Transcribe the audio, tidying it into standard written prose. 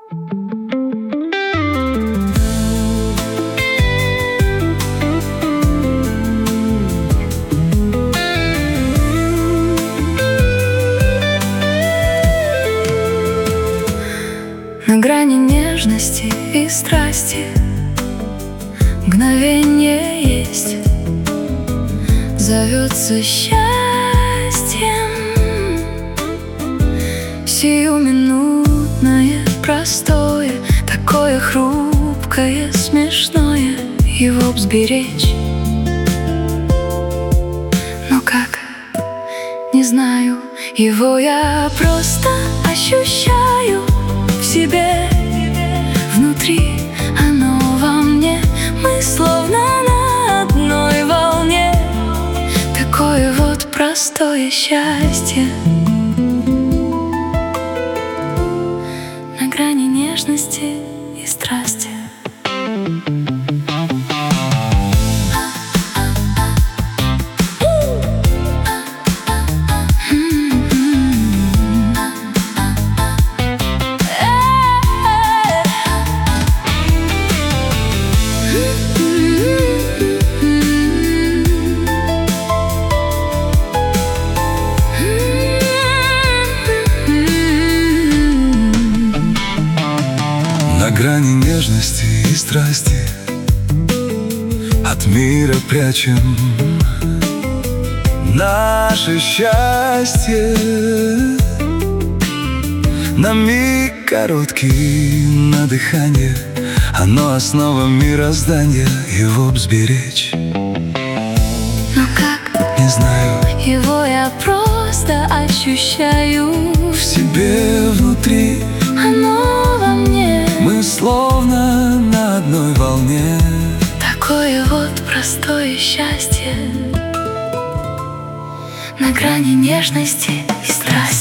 На грани нежности и страсти мгновенье есть, зовется счастьем. Сиюминутное, простое, такое хрупкое, смешное, его б сберечь. Но как? Не знаю, его я просто ощущаю в себе, внутри, оно во мне. Мы словно на одной волне. Такое вот простое счастье на грани нежности и страсти. На грани нежности и страсти от мира прячем наше счастье. На миг короткий, на дыхание, оно основа мироздания, его б сберечь. Но как? Не знаю, Его я просто ощущаю в себе, внутри, оно во мне. мы словно на одной волне. Такое вот простое счастье на грани нежности и страсти.